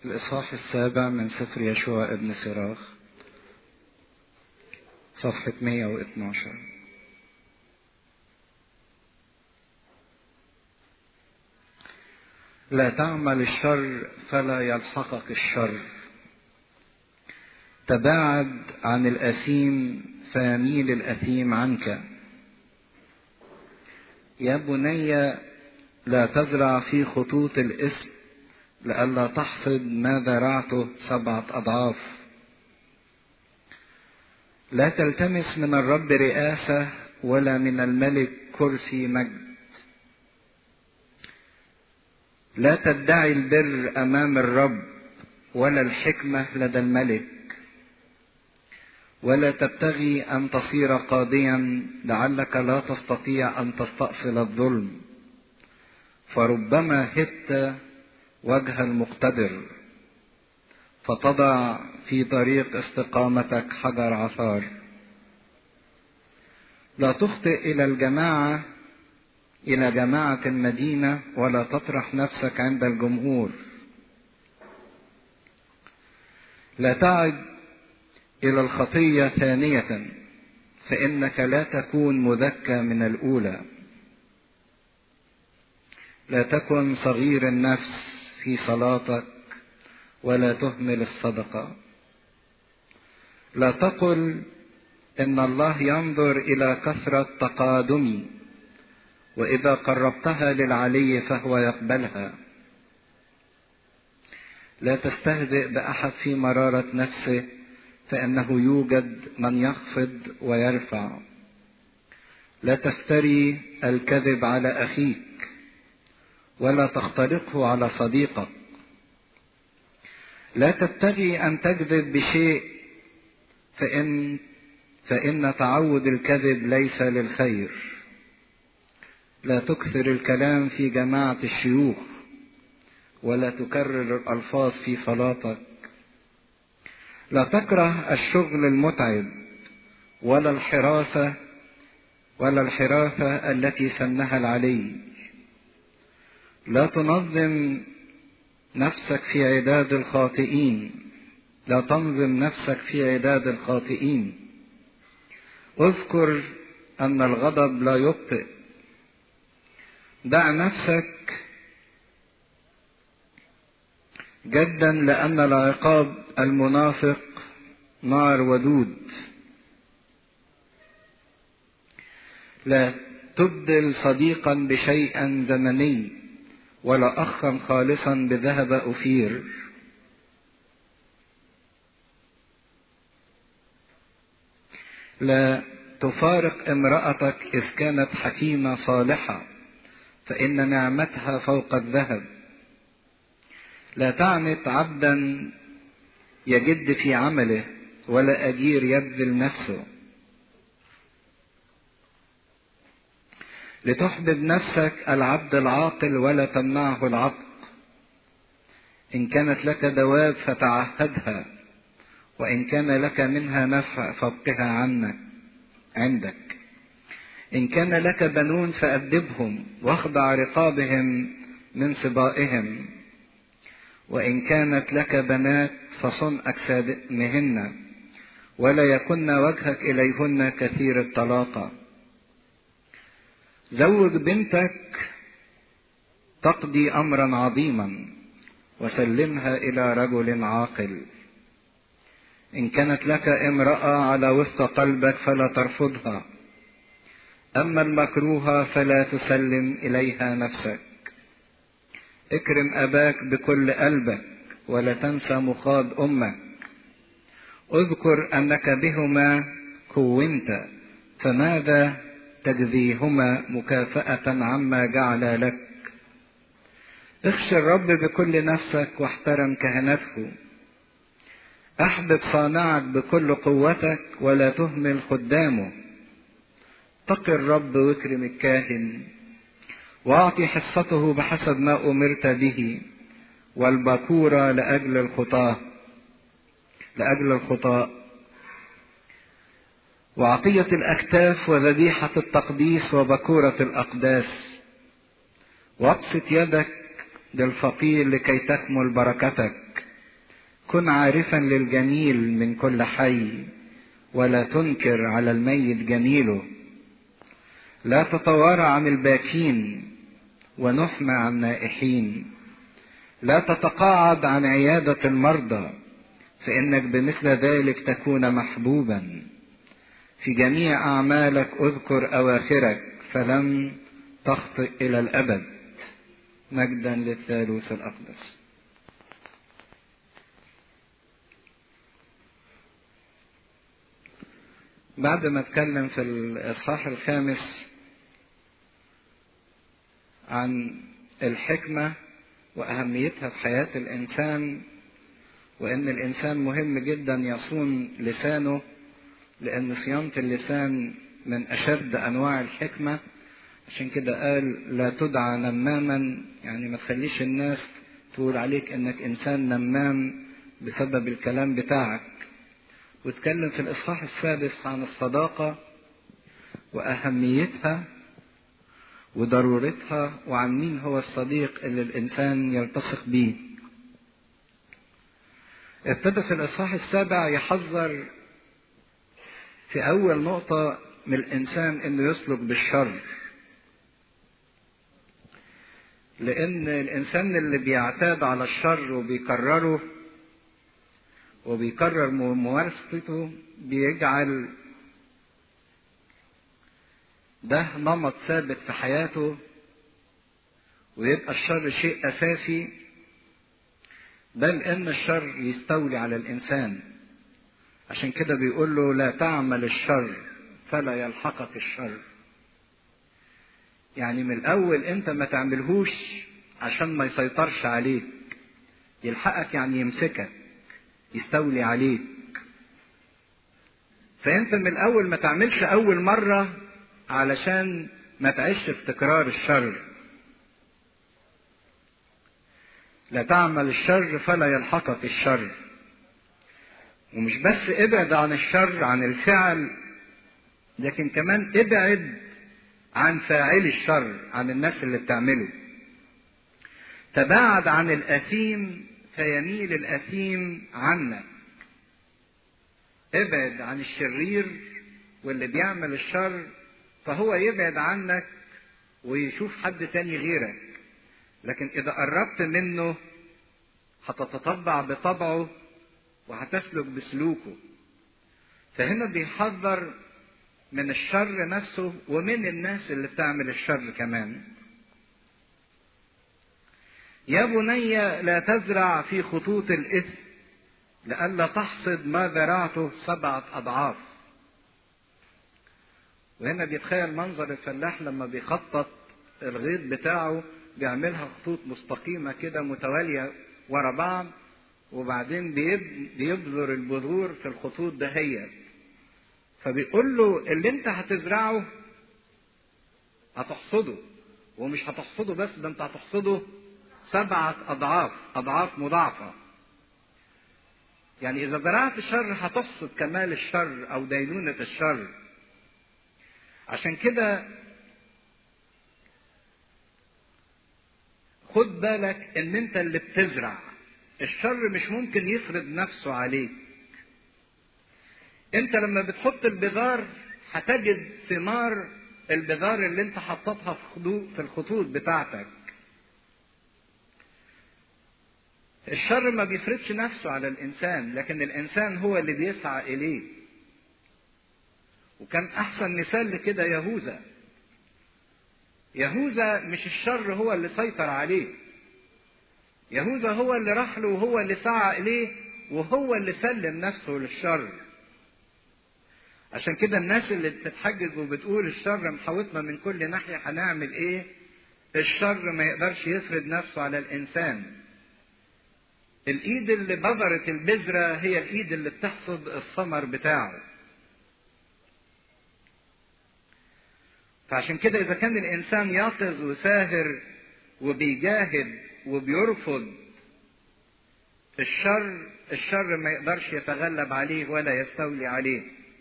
الإصحاح 7 من سفر يشوع ابن سراخ، صفحة 112. لا تعمل الشر فلا يلحقك الشر، تباعد عن الأثيم فيميل الأثيم عنك. يا بني لا تزرع في خطوط الإثم لئلا تحصد ما زرعته 7 أضعاف. لا تلتمس من الرب رئاسة ولا من الملك كرسي مجد. لا تدعي البر أمام الرب ولا الحكمة لدى الملك، ولا تبتغي أن تصير قاضيا لعلك لا تستطيع أن تستأصل الظلم، فربما هبت وجه المقتدر فتضع في طريق استقامتك حجر عثار. لا تخطئ إلى جماعة المدينة ولا تطرح نفسك عند الجمهور. لا تعد إلى الخطية ثانية فإنك لا تكون مذكى من الأولى. لا تكن صغير النفس في صلاتك ولا تهمل الصدقة. لا تقل إن الله ينظر إلى كثرة تقادمي، وإذا قربتها للعلي فهو يقبلها. لا تستهزئ بأحد في مرارة نفسه، فإنه يوجد من يخفض ويرفع. لا تفتري الكذب على أخيك ولا تختلقه على صديقك. لا تبتغي أن تكذب بشيء فإن تعود الكذب ليس للخير. لا تكثر الكلام في جماعة الشيوخ ولا تكرر الألفاظ في صلاتك. لا تكره الشغل المتعب ولا الحراثة التي سنها العلي. لا تنظم نفسك في عداد الخاطئين. لا تنظم نفسك في عداد الخاطئين. اذكر أن الغضب لا يبطئ. دع نفسك جدا لأن العقاب المنافق نار ودود. لا تبدل صديقا بشيء زمني ولا أخا خالصا بذهب أفير. لا تفارق امرأتك إذ كانت حكيمة صالحة، فإن نعمتها فوق الذهب. لا تعنت عبدا يجد في عمله ولا أجير يبذل نفسه. لتحبب نفسك العبد العاقل ولا تمنعه العتق. إن كانت لك دواب فتعهدها، وإن كان لك منها نفع فابقها عندك. إن كان لك بنون فأدبهم واخضع رقابهم من سبائهم. وإن كانت لك بنات فصن أجسامهن ولا يكن وجهك إليهن كثير الطلاقة. زوج بنتك تقضي أمرا عظيما وسلمها إلى رجل عاقل. إن كانت لك امرأة على وفق قلبك فلا ترفضها، أما المكروهة فلا تسلم إليها نفسك. اكرم أباك بكل قلبك ولا تنسى مخاض أمك. اذكر أنك بهما كونت، فماذا تجزيهما مكافأة عما جعل لك. اخشى الرب بكل نفسك واحترم كهنته. احبب صانعك بكل قوتك ولا تهمل خدامه. اتق الرب واكرم الكاهن واعطي حصته بحسب ما امرت به، والبكورة لأجل الخطاة. وعطية الأكتاف وذبيحة التقديس وبكورة الأقداس. وابسط يدك للفقير لكي تكمل بركتك، كن عارفا للجميل من كل حي، ولا تنكر على الميت جميله. لا تتوارى عن الباكين، ونحمى عن النائحين. لا تتقاعد عن عيادة المرضى، فإنك بمثل ذلك تكون محبوبا. في جميع أعمالك اذكر أواخرك، فلن تخطئ إلى الأبد. مجدا للثالوث الأقدس. بعد ما اتكلم في الإصحاح الخامس عن الحكمة وأهميتها في حياة الإنسان، وإن الإنسان مهم جدا يصون لسانه، لأن صيانة اللسان من أشد أنواع الحكمة. عشان كده قال لا تدعى نماما، يعني ما تخليش الناس تقول عليك إنك إنسان نمام بسبب الكلام بتاعك. واتكلم في الإصحاح السادس عن الصداقة وأهميتها وضرورتها، وعن مين هو الصديق اللي الإنسان يلتصق بيه. ابتدى في الإصحاح السابع يحذر في أول نقطة من الإنسان إنه يسلك بالشر، لأن الإنسان اللي بيعتاد على الشر وبيكرره وبيكرر ممارسته بيجعل ده نمط ثابت في حياته، ويبقى الشر شيء أساسي، بل إن الشر يستولي على الإنسان. عشان كده بيقول له لا تعمل الشر فلا يلحقك الشر. يعني من الأول أنت ما تعملهوش عشان ما يسيطرش عليك، يلحقك يعني يمسكك يستولي عليك. فأنت من الأول ما تعملش أول مرة علشان ما تعيش في تكرار الشر. لا تعمل الشر فلا يلحقك الشر. ومش بس ابعد عن الشر عن الفعل، لكن كمان ابعد عن فاعل الشر، عن الناس اللي بتعمله. تباعد عن الأثيم فيميل الأثيم عنك. ابعد عن الشرير واللي بيعمل الشر، فهو يبعد عنك ويشوف حد تاني غيرك. لكن إذا قربت منه هتتطبع بطبعه وهتسلك بسلوكه. فهنا بيحذر من الشر نفسه ومن الناس اللي بتعمل الشر كمان. يا بني لا تزرع في خطوط الإثم، لئلا تحصد ما زرعته 7 أضعاف. وهنا بيتخيل منظر الفلاح لما بيخطط الغيط بتاعه، بيعملها خطوط مستقيمة كده متوالية ورا بعض، وبعدين بيبذر البذور في الخطوط دهيت. فبيقول له اللي انت هتزرعه هتحصده، ومش هتحصده بس، ده انت هتحصده 7 أضعاف، أضعاف مضاعفة. يعني إذا زرعت الشر هتحصد كمال الشر أو دينونة الشر. عشان كده خد بالك ان انت اللي بتزرع الشر مش ممكن يفرض نفسه عليك. انت لما بتحط البذار هتجد ثمار البذار اللي انت حطتها في الخطوط بتاعتك. الشر ما بيفرضش نفسه على الانسان، لكن الانسان هو اللي بيسعى اليه. وكان احسن مثال لكده يهوذا. يهوذا مش الشر هو اللي سيطر عليه، يهوذا هو اللي راح له وهو اللي سعى اليه وهو اللي سلم نفسه للشر. عشان كده الناس اللي بتتحجج وبتقول الشر محاوطنا من كل ناحية هنعمل ايه؟ الشر ما يقدرش يفرض نفسه على الانسان. الايد اللي بذرت البذرة هي الايد اللي بتحصد الثمر بتاعه. فعشان كده اذا كان الانسان يقظ وساهر وبيجاهد وبيرفض الشر، الشر ما يقدرش يتغلب عليه ولا يستولي عليه.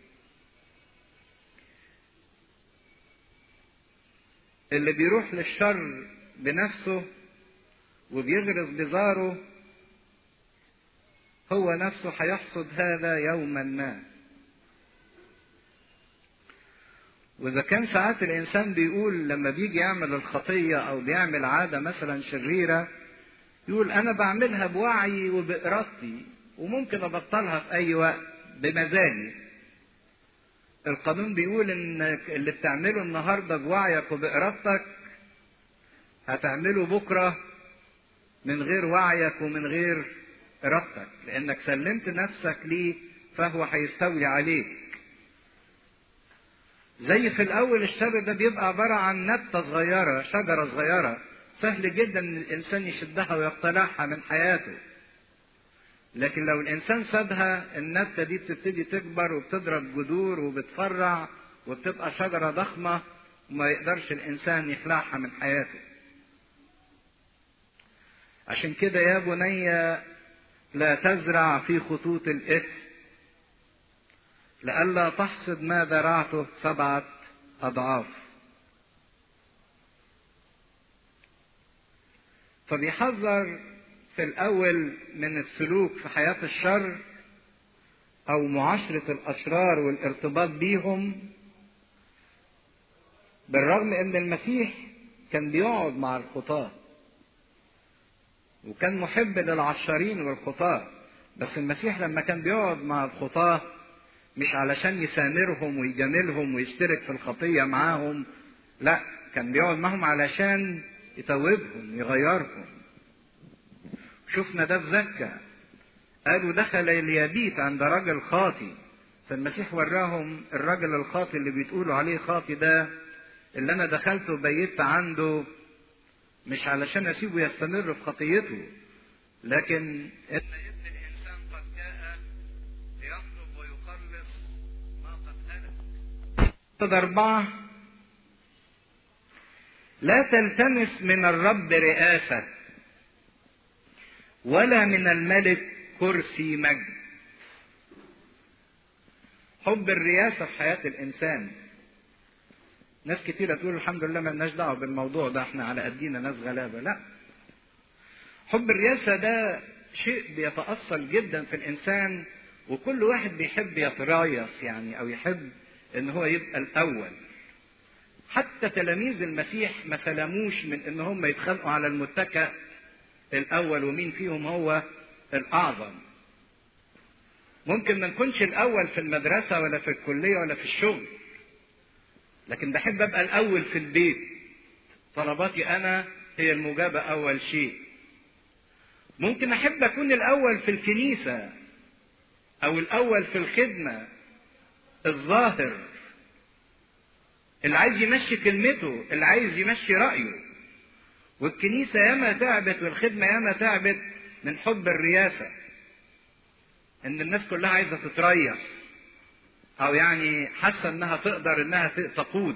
اللي بيروح للشر بنفسه وبيغرس بذاره هو نفسه هيحصد هذا يوما ما. وإذا كان ساعات الإنسان بيقول لما بيجي يعمل الخطية أو بيعمل عادة مثلا شريرة، يقول أنا بعملها بوعي وبإرادتي وممكن أبطلها في أي وقت بمزاجي. القانون بيقول إن اللي بتعمله النهاردة بوعيك وبإرادتك هتعمله بكرة من غير وعيك ومن غير إرادتك، لأنك سلمت نفسك ليه فهو هيستولي عليك. زي في الأول الشر ده بيبقى عبارة عن نبتة صغيرة، شجرة صغيرة، سهل جدا إن الإنسان يشدها ويقتلعها من حياته. لكن لو الإنسان سابها، النبتة دي بتبتدي تكبر وبتضرب جذور وبتفرع وبتبقى شجرة ضخمة وما يقدرش الإنسان يخلعها من حياته. عشان كده يا بني لا تزرع في خطوط الإثم لئلا تحصد ما زرعته 7 أضعاف. فبيحذر في الأول من السلوك في حياة الشر أو معاشرة الأشرار والارتباط بيهم، بالرغم أن المسيح كان بيقعد مع الخطاة وكان محب للعشارين والخطاة. بس المسيح لما كان بيقعد مع الخطاة مش علشان يسامرهم ويجاملهم ويشترك في الخطية معاهم، لا، كان بيقعد معهم علشان يتوبهم يغيرهم. شفنا ده في زكا، قالوا دخل ليبيت عند رجل خاطي، فالمسيح وراهم الرجل الخاطي اللي بيتقولوا عليه خاطي ده اللي انا دخلت وبيت عنده مش علشان اسيبه يستمر في خطيته، لكن ان ابن الانسان قد جاء ليطلب ويخلص ما قد هلك. 4 لا تلتمس من الرب رئاسة ولا من الملك كرسي مجد. حب الرئاسة في حياة الإنسان. ناس كتيرة تقول الحمد لله ما لناش دعوة بالموضوع ده، احنا على قدينا ناس غلابة. لا، حب الرئاسة ده شيء بيتأصل جدا في الإنسان، وكل واحد بيحب يترايس يعني أو يحب إن هو يبقى الأول. حتى تلاميذ المسيح ما سلموش من إن هم يتخانقوا على المتكئ الأول ومين فيهم هو الأعظم. ممكن ما نكونش الأول في المدرسة ولا في الكلية ولا في الشغل، لكن بحب أبقى الأول في البيت. طلباتي أنا هي المجابة أول شيء. ممكن أحب أكون الأول في الكنيسة أو الأول في الخدمة، الظاهر اللي عايز يمشي كلمته، اللي عايز يمشي رأيه. والكنيسة ياما تعبت والخدمة ياما تعبت من حب الرياسة، إن الناس كلها عايزة تتريح أو يعني حاسة إنها تقدر إنها تقود.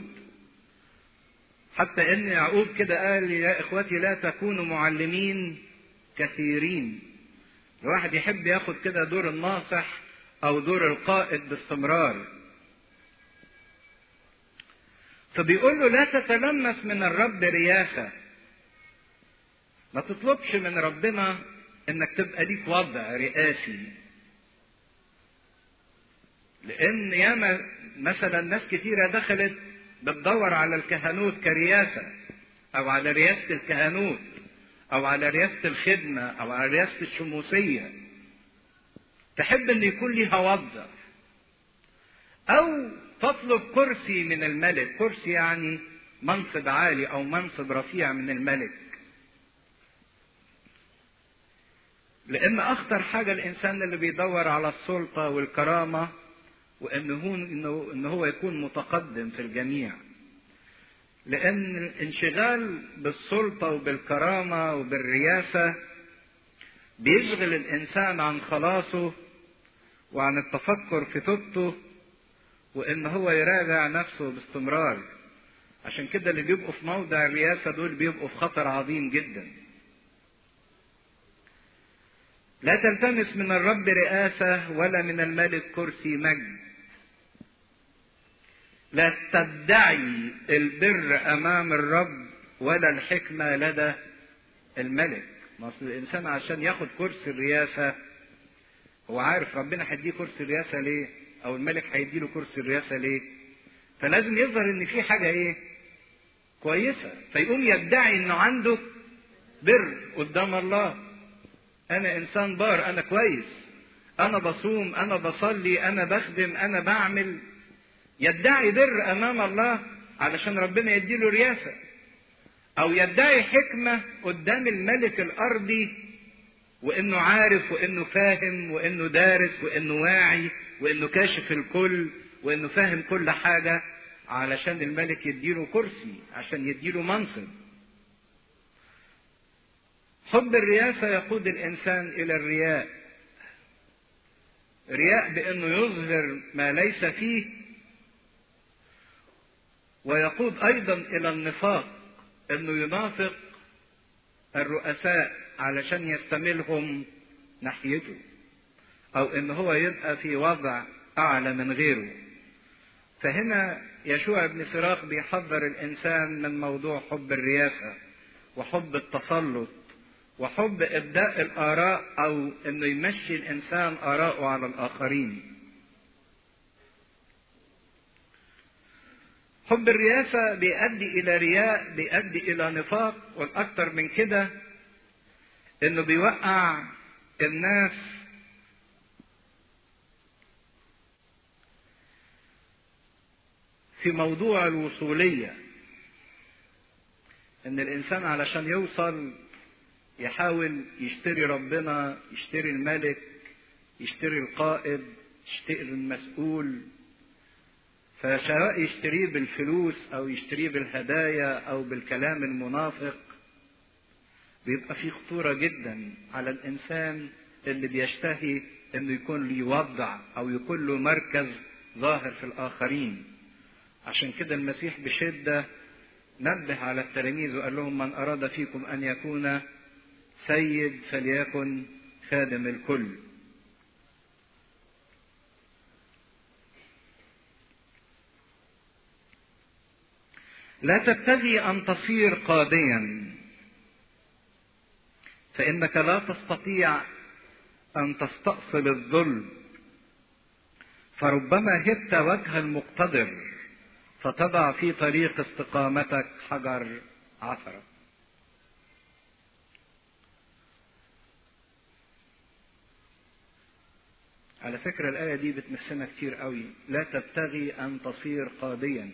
حتى إن يعقوب كده قال يا إخوتي لا تكونوا معلمين كثيرين. الواحد يحب ياخد كده دور الناصح أو دور القائد باستمرار. فبيقول له لا تتلمس من الرب رياسة. ما تطلبش من ربنا إنك تبقى ليك وضع رئاسي، لأن ياما مثلا ناس كتيرة دخلت بتدور على الكهنوت كرياسة أو على رياسة الكهنوت أو على رياسة الخدمة أو على رياسة الشموسية، تحب أن يكون لها وضع. أو تطلب كرسي من الملك، كرسي يعني منصب عالي أو منصب رفيع من الملك. لأن أخطر حاجة الإنسان اللي بيدور على السلطة والكرامة وإن هو يكون متقدم في الجميع. لأن الانشغال بالسلطة وبالكرامة وبالرياسة بيشغل الإنسان عن خلاصه وعن التفكر في توبته وإن هو يراجع نفسه باستمرار. عشان كده اللي بيبقوا في موضع الرياسة دول بيبقوا في خطر عظيم جدا. لا تلتمس من الرب رئاسة ولا من الملك كرسي مجد. لا تدعي البر أمام الرب ولا الحكمة لدى الملك. ما أصل الإنسان عشان ياخد كرسي الرئاسة هو عارف ربنا هيديه كرسي الرئاسة ليه، او الملك هيديله كرسي الرئاسة ليه، فلازم يظهر ان في حاجة ايه كويسة، فيقوم يدعي انه عنده بر قدام الله. انا انسان بار، انا كويس، انا بصوم، انا بصلي، انا بخدم، انا بعمل، يدعي بر امام الله علشان ربنا يديله رياسة، او يدعي حكمة قدام الملك الارضي، وانه عارف وانه فاهم وانه دارس وانه واعي وانه كاشف الكل وانه فاهم كل حاجة، علشان الملك يديله كرسي، عشان يديله منصب. حب الرياسة يقود الانسان الى الرياء، رياء بانه يظهر ما ليس فيه، ويقود ايضا الى النفاق، انه ينافق الرؤساء علشان يستملهم ناحيته، او ان هو يبقى في وضع اعلى من غيره. فهنا يشوع بن سراق بيحذر الانسان من موضوع حب الرياسة وحب التسلط وحب ابداء الاراء، او انه يمشي الانسان اراءه على الاخرين. حب الرياسة بيؤدي الى رياء، بيؤدي الى نفاق، والاكثر من كده انه بيوقع الناس في موضوع الوصولية، ان الانسان علشان يوصل يحاول يشتري ربنا، يشتري الملك، يشتري القائد، يشتري المسؤول، فسواء يشتريه بالفلوس او يشتريه بالهدايا او بالكلام المنافق، بيبقى فيه خطورة جدا على الانسان اللي بيشتهي انه يكون له وضع او يكون له مركز ظاهر في الاخرين. عشان كده المسيح بشدة نبه على التلاميذ وقال لهم: من اراد فيكم ان يكون سيد فليكن خادم الكل. لا تبتغي ان تصير قاضيا، فانك لا تستطيع ان تستأصل الظلم، فربما هبت وجه المقتدر فتضع في طريق استقامتك حجر عثرة. على فكرة الآية دي بتمسنا كتير قوي. لا تبتغي أن تصير قاضيا،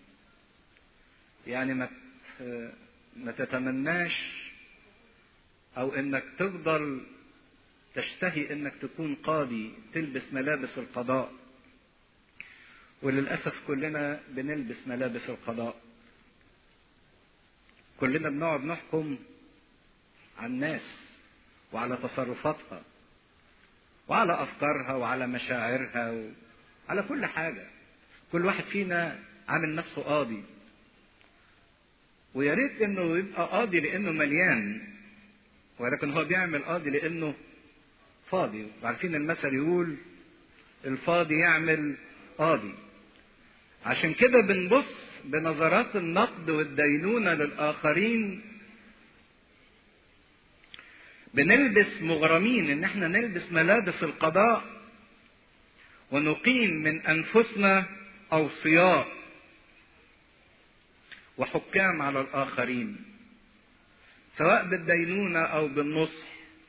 يعني ما تتمناش أو إنك تفضل تشتهي إنك تكون قاضي، تلبس ملابس القضاء. وللأسف كلنا بنلبس ملابس القضاء، كلنا بنقعد نحكم على الناس وعلى تصرفاتها وعلى أفكارها وعلى مشاعرها وعلى كل حاجة. كل واحد فينا عامل نفسه قاضي، ويا ريت إنه يبقى قاضي لأنه مليان، ولكن هو بيعمل قاضي لأنه فاضي. وعارفين المثل يقول: الفاضي يعمل قاضي. عشان كده بنبص بنظرات النقد والدينونة للآخرين، بنلبس مغرمين ان احنا نلبس ملابس القضاء ونقيم من انفسنا اوصياء وحكام على الاخرين، سواء بالدينونة او بالنصح.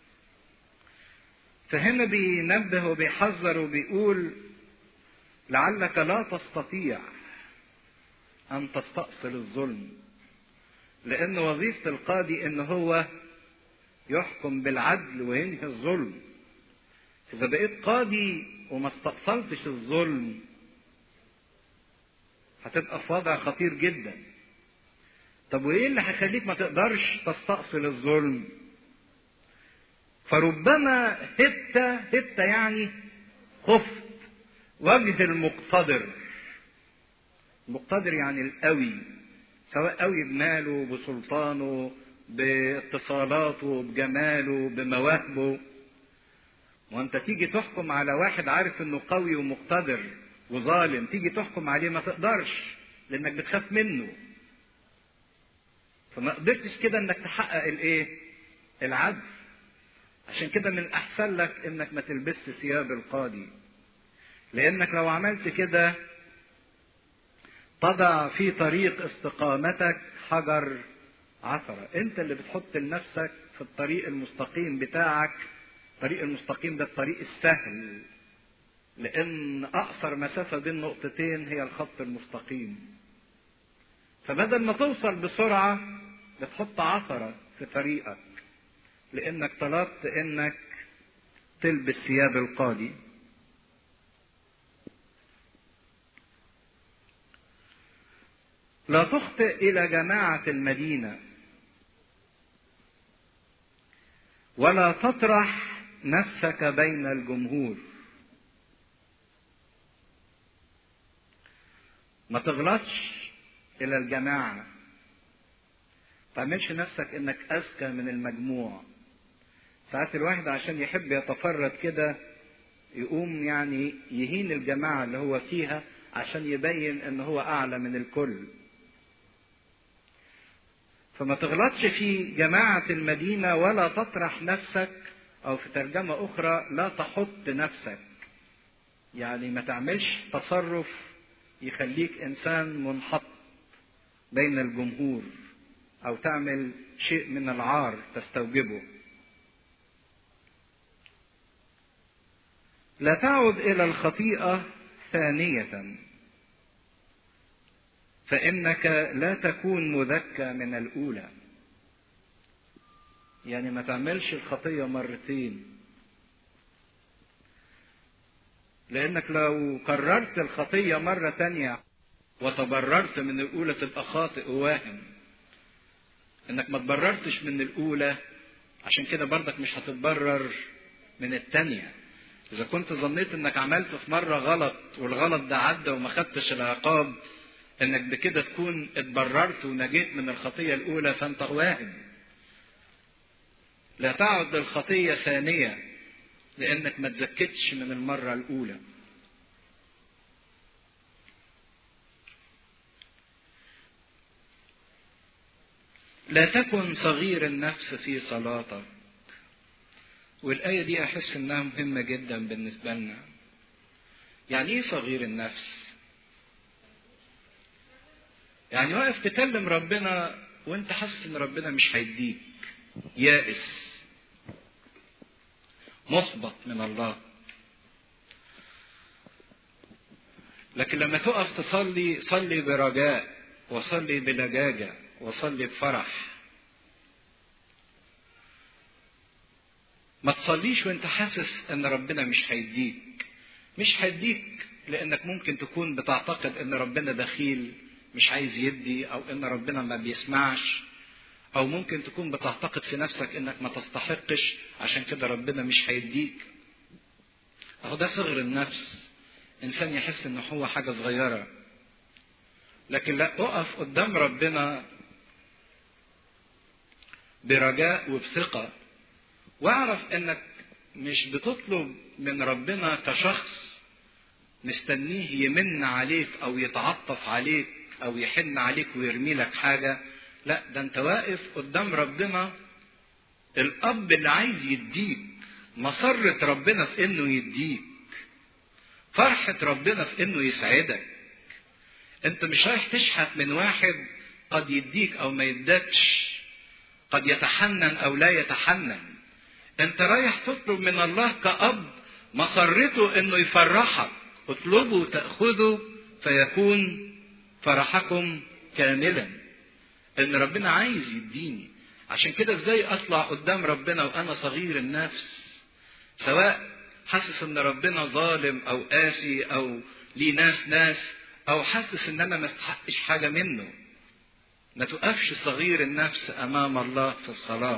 فهنا بينبه وبيحذر وبيقول: لعلك لا تستطيع ان تستأصل الظلم، لان وظيفة القاضي ان هو يحكم بالعدل وينهي الظلم. إذا بقيت قاضي وما استأصلتش الظلم هتبقى في وضع خطير جدا. طب وإيه اللي هيخليك ما تقدرش تستأصل الظلم؟ فربما هبت يعني خفت وجه المقتدر. المقتدر يعني القوي، سواء قوي بماله، بسلطانه، باتصالاته، بجماله، بمواهبه. وانت تيجي تحكم على واحد عارف انه قوي ومقتدر وظالم، تيجي تحكم عليه ما تقدرش، لانك بتخاف منه. فما قدرتش كده انك تحقق الايه؟ العدل. عشان كده من احسن لك انك ما تلبسش ثياب القاضي، لانك لو عملت كده تضع في طريق استقامتك حجر عثرة. انت اللي بتحط لنفسك في الطريق المستقيم بتاعك. الطريق المستقيم ده الطريق السهل، لان اقصر مسافة بين نقطتين هي الخط المستقيم. فبدل ما توصل بسرعة بتحط عثرة في طريقك، لانك طلبت انك تلبس ثياب القاضي. لا تخطئ الى جماعة المدينة، ولا تطرح نفسك بين الجمهور. ما تغلطش الى الجماعة، ما تعملش نفسك انك اذكى من المجموع. ساعات الواحد عشان يحب يتفرد كده يقوم يعني يهين الجماعة اللي هو فيها عشان يبين ان هو اعلى من الكل. فما تغلطش في جماعة المدينة، ولا تطرح نفسك، او في ترجمة اخرى لا تحط نفسك. يعني ما تعملش تصرف يخليك انسان منحط بين الجمهور، او تعمل شيء من العار تستوجبه. لا تعد الى الخطيئة ثانية، فانك لا تكون مذكى من الاولى. يعني ما تعملش الخطية مرتين، لانك لو كررت الخطية مرة تانية وتبررت من الاولى تبقى خاطئ وواهم. انك ما تبررتش من الاولى، عشان كده برضك مش هتتبرر من التانية. اذا كنت ظنيت انك عملت في مرة غلط والغلط ده عدى وما خدتش العقاب، انك بكده تكون اتبررت ونجيت من الخطية الاولى، فانت واهم. لا تعد للخطية ثانية، لانك ما تزكتش من المرة الاولى. لا تكن صغير النفس في صلاتك. والآية دي أحس إنها مهمة جدا بالنسبة لنا. يعني إيه صغير النفس؟ يعني واقف تكلم ربنا وأنت حاسس إن ربنا مش هيديك، يائس، محبط من الله. لكن لما تقف تصلي، صلي برجاء، وصلي بلجاجة، وصلي بفرح. ما تصليش وانت حاسس ان ربنا مش هيديك. مش هيديك لانك ممكن تكون بتعتقد ان ربنا بخيل مش عايز يدي، او ان ربنا ما بيسمعش، او ممكن تكون بتعتقد في نفسك انك ما تستحقش عشان كده ربنا مش هيديك. اهو ده صغر النفس، انسان يحس ان هو حاجة صغيرة. لكن لا، اقف قدام ربنا برجاء وبثقة، واعرف انك مش بتطلب من ربنا كشخص مستنيه يمن عليك او يتعطف عليك او يحن عليك ويرمي لك حاجة. لا، ده انت واقف قدام ربنا الاب اللي عايز يديك، مسرة ربنا في انه يديك، فرحة ربنا في انه يسعدك. انت مش رايح تشحت من واحد قد يديك او ما يدكش، قد يتحنن او لا يتحنن. انت رايح تطلب من الله كأب مسرته انه يفرحك. اطلبوا تأخذوا فيكون فرحكم كاملا. ان ربنا عايز يديني. عشان كده ازاي اطلع قدام ربنا وانا صغير النفس، سواء حاسس ان ربنا ظالم او قاسي او ليه ناس، او حاسس ان انا ما استحقش حاجة منه. ما تقفش صغير النفس امام الله في الصلاة.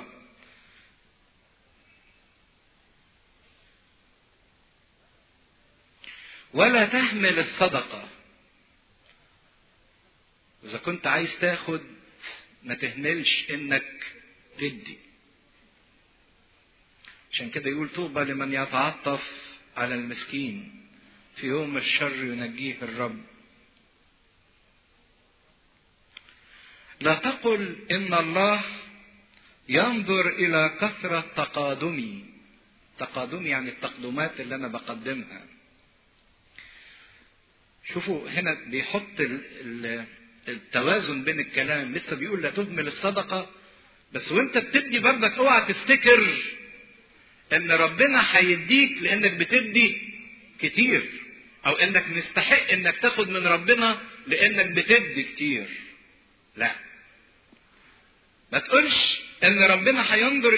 ولا تهمل الصدقة. إذا كنت عايز تاخد ما تهملش إنك تدي. عشان كده يقول طوبى لمن يتعطف على المسكين، في يوم الشر ينجيه الرب. لا تقل إن الله ينظر إلى كثرة تقادمي تقادم يعني التقدمات اللي أنا بقدمها. شوفوا هنا بيحط التوازن بين الكلام. لسه بيقول لا تهمل الصدقة، بس وانت بتدي برضك اوعى تفتكر ان ربنا هيديك لانك بتدي كتير، او انك مستحق انك تاخد من ربنا لانك بتدي كتير. لا، ما تقولش ان ربنا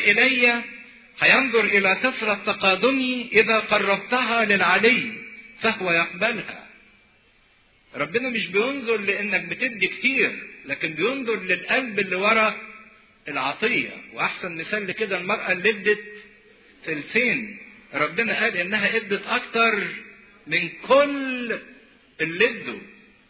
هينظر الى كثرة تقادمي اذا قربتها للعلي فهو يقبلها. ربنا مش بينظر لانك بتدي كتير، لكن بينظر للقلب اللي ورا العطية. واحسن مثال لكده المرأة اللي ادت ثلثين، ربنا قال انها ادت اكتر من كل اللي ادوا.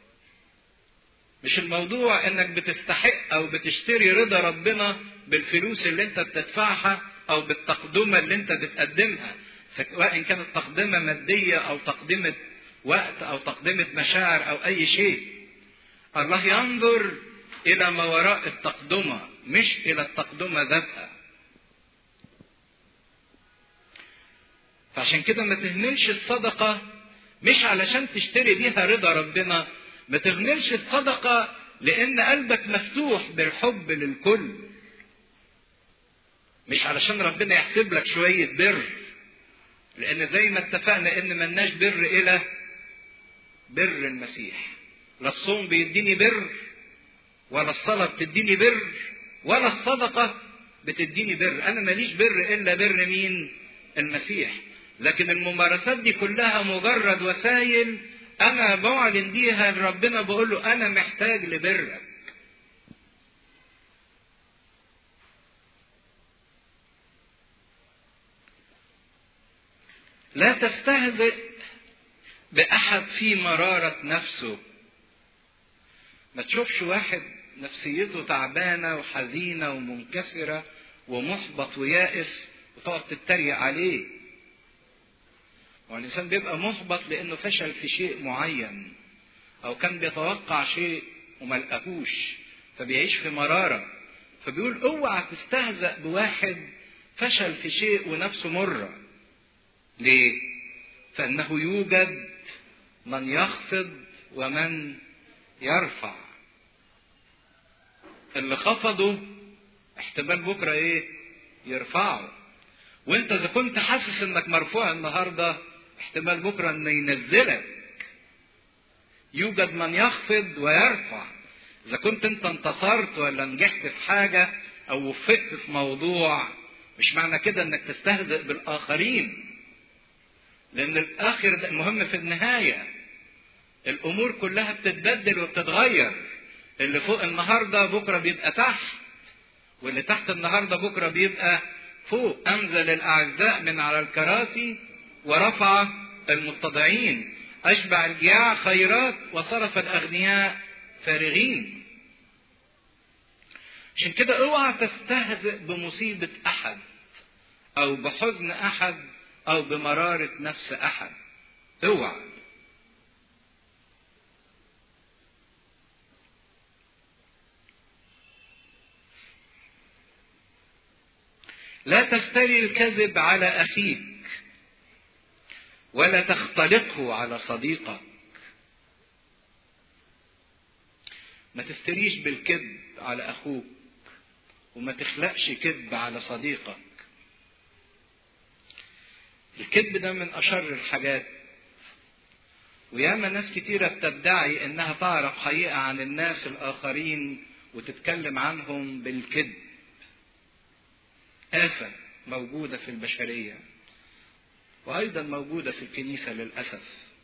مش الموضوع انك بتستحق او بتشتري رضا ربنا بالفلوس اللي انت بتدفعها او بالتقدمة اللي انت بتقدمها، سواء كانت تقدمة مادية او تقدمة وقت او تقدمة مشاعر او اي شيء. الله ينظر الى ما وراء التقدمة مش الى التقدمة ذاتها. فعشان كده ما تهملش الصدقة، مش علشان تشتري بيها رضا ربنا. ما تهملش الصدقة لان قلبك مفتوح بالحب للكل، مش علشان ربنا يحسب لك شوية بر. لان زي ما اتفقنا ان ملناش بر الى بر المسيح. لا الصوم بيديني بر، ولا الصلاة بتديني بر، ولا الصدقة بتديني بر. انا ماليش بر الا بر مين؟ المسيح. لكن الممارسات دي كلها مجرد وسائل انا بعلن بيها لربنا، بقول له انا محتاج لبرك. لا تستهزئ بأحد في مرارة نفسه. ما تشوفش واحد نفسيته تعبانة وحزينة ومنكسرة ومحبط ويائس وتقعد تتريق عليه. والإنسان بيبقى محبط لأنه فشل في شيء معين، أو كان بيتوقع شيء وملقاهوش فبيعيش في مرارة. فبيقول اوعى تستهزأ بواحد فشل في شيء ونفسه مرة. ليه؟ فإنه يوجد من يخفض ومن يرفع. اللي خفضه احتمال بكرة ايه؟ يرفعه. وانت اذا كنت حاسس انك مرفوع النهاردة، احتمال بكرة انه ينزلك. يوجد من يخفض ويرفع. اذا كنت انت انتصرت ولا نجحت في حاجة او وفقت في موضوع، مش معنى كده انك تستهزئ بالاخرين. لان الاخر ده المهم في النهاية. الامور كلها بتتبدل وبتتغير. اللي فوق النهاردة بكرة بيبقى تحت، واللي تحت النهاردة بكرة بيبقى فوق. انزل الاعزاء من على الكراسي ورفع المتضعين، اشبع الجياع خيرات وصرف الاغنياء فارغين. عشان كده اوعى تستهزئ بمصيبة احد او بحزن احد او بمرارة نفس احد. اوعى. لا تفتري الكذب على اخيك ولا تختلقه على صديقك. ما تفتريش بالكذب على اخوك، وما تخلقش كذب على صديقك. الكذب ده من اشر الحاجات، وياما ناس كتيرة بتدعي انها تعرف حقيقة عن الناس الاخرين وتتكلم عنهم بالكذب. آفة موجودة في البشرية، وايضا موجودة في الكنيسة للأسف.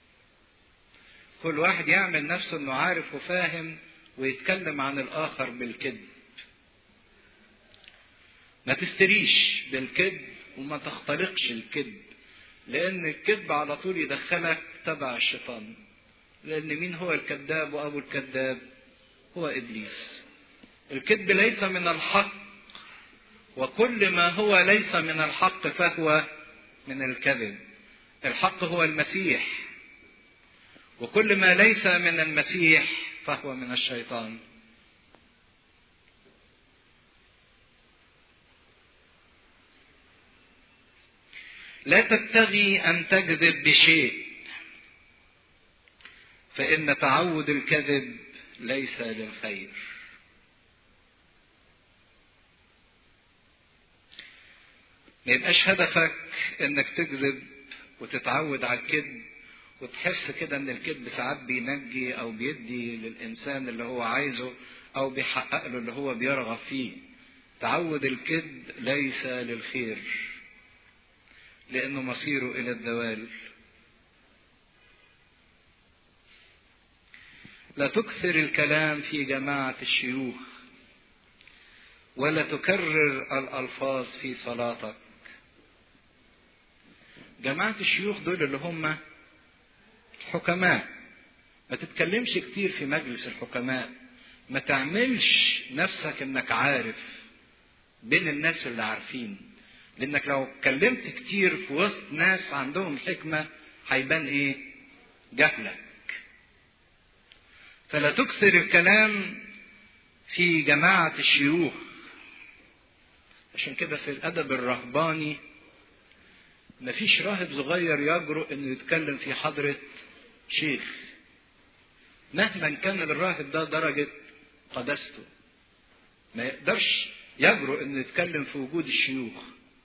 كل واحد يعمل نفسه انه عارف وفاهم ويتكلم عن الاخر بالكذب. ما تفتريش بالكذب وما تختلقش الكذب، لان الكذب على طول يدخلك تبع الشيطان. لان مين هو الكذاب وابو الكذاب؟ هو ابليس. الكذب ليس من الحق، وكل ما هو ليس من الحق فهو من الكذب. الحق هو المسيح، وكل ما ليس من المسيح فهو من الشيطان. لا تبتغي أن تكذب بشيء، فإن تعود الكذب ليس للخير. ما يبقاش هدفك انك تكذب وتتعود على الكذب وتحس كده ان الكذب ساعات بينجي او بيدي للانسان اللي هو عايزه او بيحقق له اللي هو بيرغب فيه. تعود الكذب ليس للخير، لانه مصيره الى الزوال. لا تكثر الكلام في جماعة الشيوخ، ولا تكرر الألفاظ في صلاتك. جماعة الشيوخ دول اللي هم حكماء، ما تتكلمش كتير في مجلس الحكماء، ما تعملش نفسك انك عارف بين الناس اللي عارفين، لانك لو اتكلمت كتير في وسط ناس عندهم حكمة هيبان ايه؟ جهلك. فلا تكثر الكلام في جماعة الشيوخ. عشان كده في الأدب الرهباني مفيش راهب صغير يجرؤ انه يتكلم في حضرة شيخ مهما كان الراهب ده درجة قداسته، ما يقدرش يجرؤ انه يتكلم في وجود الشيوخ.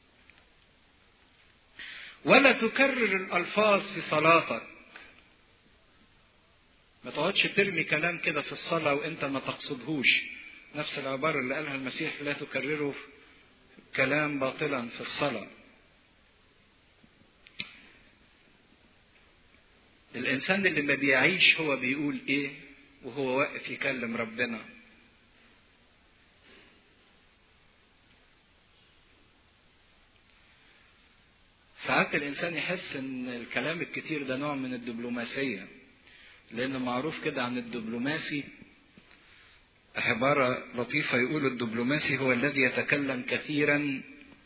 ولا تكرر الألفاظ في صلاتك، ما تقعدش ترمي كلام كده في الصلاة وانت ما تقصدهوش. نفس العبارة اللي قالها المسيح: لا تكرروا كلام باطلا في الصلاة. الإنسان اللي ما بيعيش هو بيقول إيه وهو واقف يكلم ربنا. ساعات الإنسان يحس إن الكلام الكتير ده نوع من الدبلوماسية، لأن معروف كده عن الدبلوماسي عبارة لطيفة يقول: الدبلوماسي هو الذي يتكلم كثيرا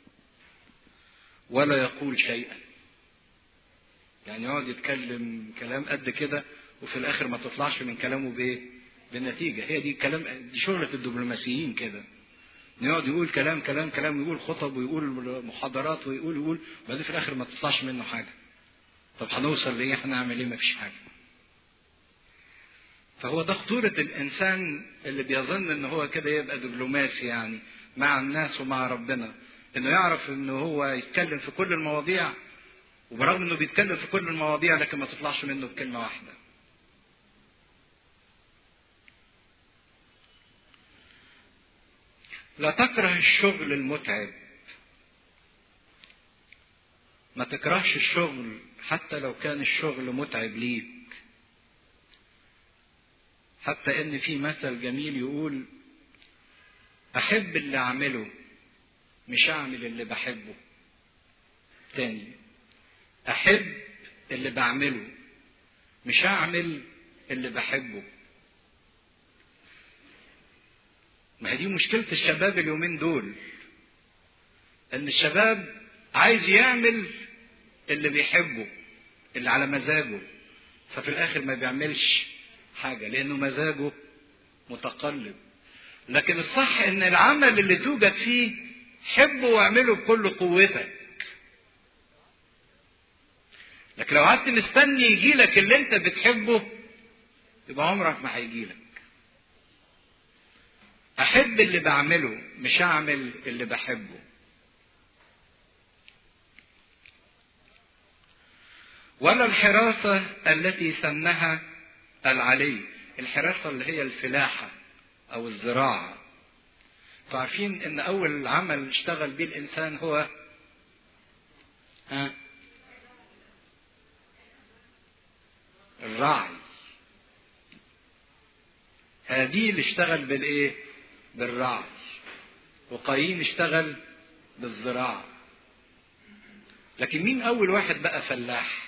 ولا يقول شيئا. يعني يقعد يتكلم كلام قد كده وفي الآخر ما تطلعش من كلامه بإيه؟ بالنتيجة. هي دي كلام، دي شغلة الدبلوماسيين كده، يقعد يقول كلام كلام كلام، ويقول خطب ويقول محاضرات ويقول وبعدين في الآخر ما تطلعش منه حاجة. طب هنوصل لإيه؟ هنعمل إيه؟ ما فيش حاجة. فهو ده خطورة الإنسان اللي بيظن إن هو كده يبقى دبلوماسي يعني مع الناس ومع ربنا، إنه يعرف إنه هو يتكلم في كل المواضيع، وبرغم إنه بيتكلم في كل المواضيع لكن ما تطلعش منه بكلمة واحدة. لا تكره الشغل المتعب. ما تكرهش الشغل حتى لو كان الشغل متعب ليك. حتى ان في مثل جميل يقول: احب اللي اعمله مش اعمل اللي بحبه. تاني: احب اللي بعمله مش اعمل اللي بحبه. ما هي دي مشكلة الشباب اليومين دول، ان الشباب عايز يعمل اللي بيحبه اللي على مزاجه، ففي الاخر ما بيعملش حاجة لانه مزاجه متقلب. لكن الصح ان العمل اللي توجد فيه حبه واعمله بكل قوتك. لكن لو قعدت مستني يجيلك اللي انت بتحبه يبقى عمرك ما هيجيلك. احب اللي بعمله مش اعمل اللي بحبه. ولا الحراسة التي سمها العلي. الحراسة اللي هي الفلاحة او الزراعة. تعرفين ان اول عمل اشتغل بيه الانسان هو الرعي. هابيل اشتغل بالايه؟ بالرعي. وقايين اشتغل بالزراعة. لكن مين اول واحد بقى فلاح؟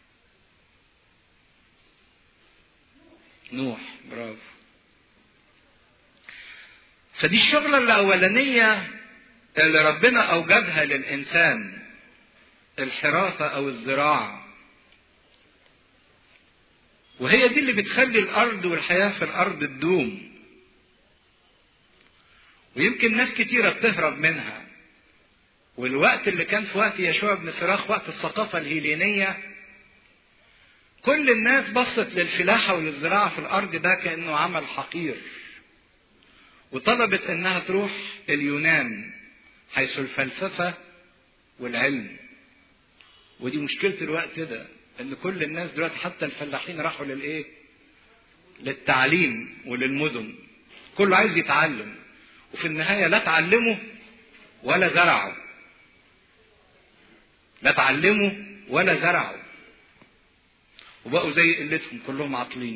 نوح. برافو. فدي الشغلة الاولانية اللي ربنا اوجدها للانسان، الحراسة او الزراعة. وهي دي اللي بتخلي الارض والحياة في الارض تدوم. ويمكن ناس كتيرة بتهرب منها والوقت اللي كان في وقت يشوع بن سراخ وقت الثقافة الهيلينية، كل الناس بصت للفلاحة وللزراعة في الأرض ده كأنه عمل حقير، وطلبت إنها تروح اليونان حيث الفلسفة والعلم. ودي مشكلة الوقت ده، إن كل الناس دلوقتي حتى الفلاحين راحوا للإيه؟ للتعليم وللمدن. كله عايز يتعلم، وفي النهاية لا تعلموا ولا زرعوا. لا تعلموا ولا زرعوا، وبقوا زي قلتهم كلهم عاطلين.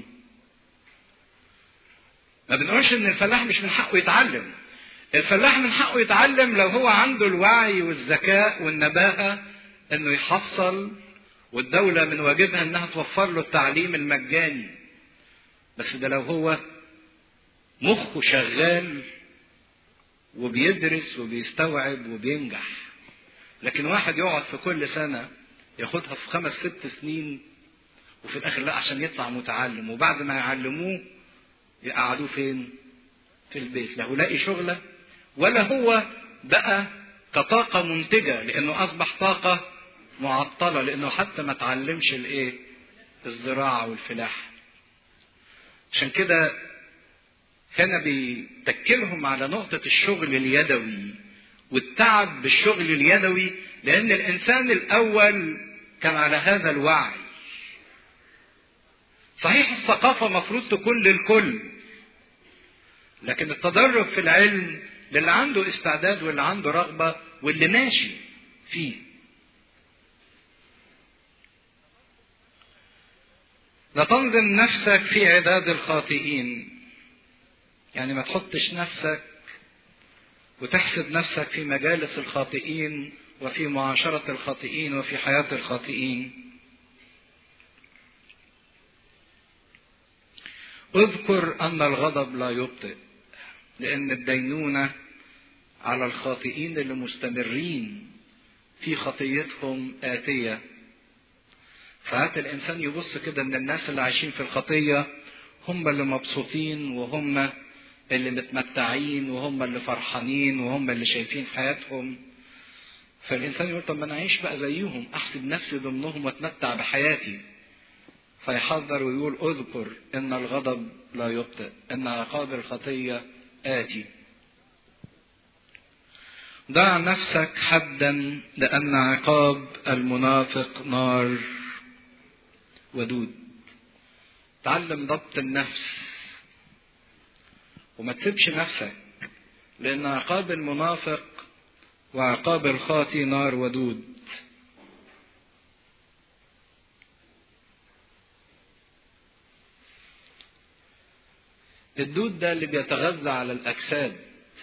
ما بنقولش ان الفلاح مش من حقه يتعلم. الفلاح من حقه يتعلم لو هو عنده الوعي والذكاء والنباهة انه يحصل، والدولة من واجبها انها توفر له التعليم المجاني. بس ده لو هو مخه شغال وبيدرس وبيستوعب وبينجح. لكن واحد يقعد في كل سنة ياخدها في 5-6 سنين، وفي الاخر لا عشان يطلع متعلم، وبعد ما يعلموه يقعدوه فين؟ في البيت. لا هو لاقي شغلة ولا هو بقى كطاقة منتجة، لانه اصبح طاقة معطلة، لانه حتى ما تعلمش الايه؟ الزراعة والفلاحة. عشان كده هنا بيتكلهم على نقطة الشغل اليدوي والتعب بالشغل اليدوي، لان الانسان الاول كان على هذا الوعي. صحيح الثقافة مفروض تكون للكل، لكن التدرج في العلم للي عنده استعداد واللي عنده رغبة واللي ماشي فيه. لا تنظم نفسك في عداد الخاطئين، يعني ما تحطش نفسك وتحسب نفسك في مجالس الخاطئين وفي معاشرة الخاطئين وفي حياة الخاطئين. اذكر أن الغضب لا يبطئ، لأن الدينونة على الخاطئين اللي مستمرين في خطيتهم آتية. ساعات الإنسان يبص كده من الناس اللي عايشين في الخطية هم اللي مبسوطين وهم اللي متمتعين وهم اللي فرحانين وهم اللي شايفين حياتهم، فالإنسان يقول طب ما أنا أعيش بقى زيهم، أحسب نفسي ضمنهم وأتمتع بحياتي. فيحذر ويقول اذكر ان الغضب لا يبطئ، ان عقاب الخطية آتي. ضع نفسك حدا، لأن عقاب المنافق نار ودود. تعلم ضبط النفس وما تسيبش نفسك، لأن عقاب المنافق وعقاب الخاطي نار ودود. الدود ده اللي بيتغذى على الأجساد.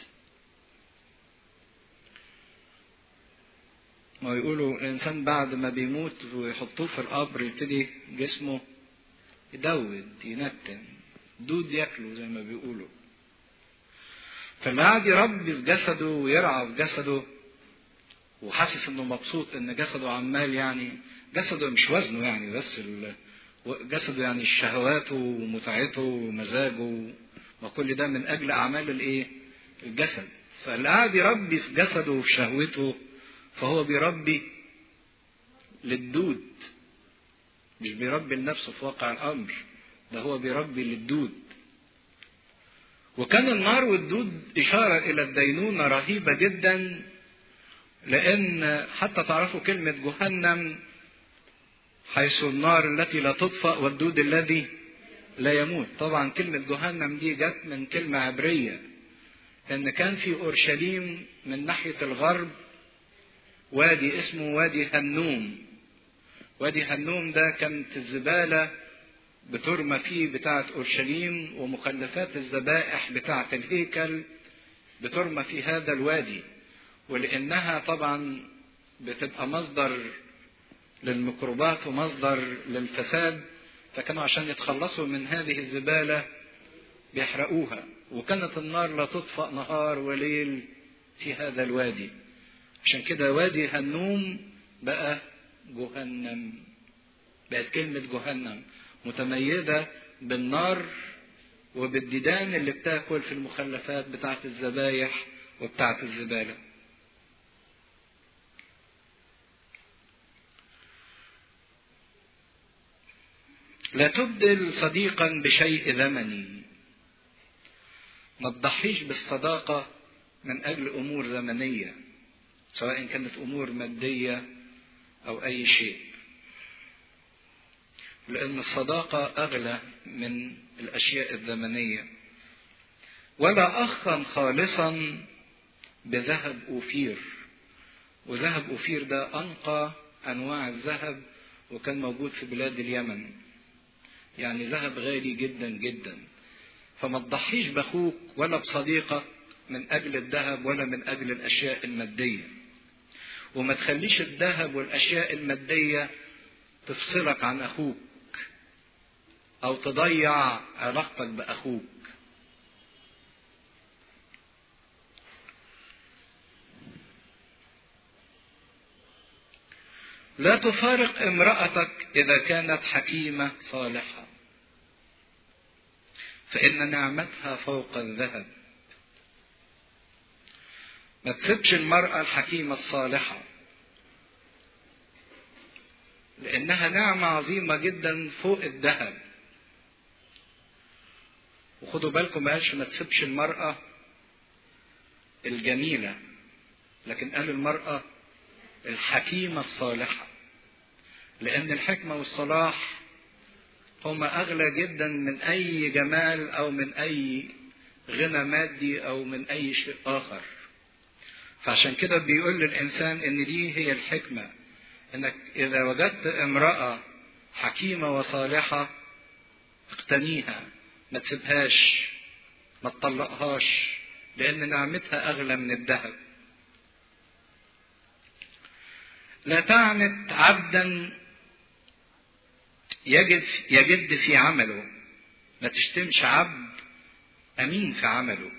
ما يقولوا الإنسان بعد ما بيموت ويحطوه في القبر يبتدي جسمه يدود ينتن، دود ياكله زي ما بيقولوا. فاللي قاعد يربي في جسده ويرعى في جسده وحاسس انه مبسوط ان جسده عمال، يعني جسده مش وزنه يعني بس جسده، يعني شهواته ومتعته ومزاجه، ما كل ده من اجل اعمال الايه؟ الجسد. فاللي قاعد يربي في جسده وفي شهوته فهو بيربي للدود، مش بيربي لنفسه في واقع الامر، ده هو بيربي للدود. وكان النار والدود اشاره الى الدينونه رهيبه جدا، لان حتى تعرفوا كلمه جهنم حيث النار التي لا تطفأ والدود الذي لا يموت. طبعا كلمة جهنم دي جت من كلمة عبرية، ان كان في اورشليم من ناحية الغرب وادي اسمه وادي هنوم. وادي هنوم ده كانت الزبالة بترمى فيه بتاعة اورشليم، ومخلفات الذبائح بتاعة الهيكل بترمى في هذا الوادي. ولانها طبعا بتبقى مصدر للميكروبات ومصدر للفساد، فكانوا عشان يتخلصوا من هذه الزبالة بيحرقوها. وكانت النار لا تطفأ نهار وليل في هذا الوادي. عشان كده وادي هنوم بقى جهنم، بقت كلمة جهنم متميزة بالنار وبالديدان اللي بتاكل في المخلفات بتاعة الذبايح وبتاعة الزبالة. لا تبدل صديقا بشيء زمني. ما تضحيش بالصداقة من أجل أمور زمنية، سواء كانت أمور مادية أو أي شيء، لأن الصداقة أغلى من الأشياء الزمنية. ولا أخا خالصا بذهب أوفير. وذهب أوفير ده أنقى أنواع الذهب، وكان موجود في بلاد اليمن، يعني ذهب غالي جدا جدا. فما تضحيش بأخوك ولا بصديقك من أجل الذهب ولا من أجل الأشياء المادية. وما تخليش الذهب والأشياء المادية تفصلك عن أخوك أو تضيع علاقتك بأخوك. لا تفارق امرأتك إذا كانت حكيمة صالحة، فإن نعمتها فوق الذهب. ما تسيبش المرأة الحكيمة الصالحة، لأنها نعمة عظيمة جدا فوق الذهب. وخدوا بالكم ما قالش ما تسيبش المرأة الجميلة، لكن قال المرأة الحكيمة الصالحة، لأن الحكمة والصلاح هما أغلى جدا من أي جمال أو من أي غنى مادي أو من أي شيء آخر. فعشان كده بيقول للإنسان إن دي هي الحكمة، إنك إذا وجدت امرأة حكيمة وصالحة اقتنيها، ما تسيبهاش، ما تطلقهاش، لأن نعمتها أغلى من الذهب. لا تعنت عبدا يجد في عمله. ما تشتمش عبد أمين في عمله.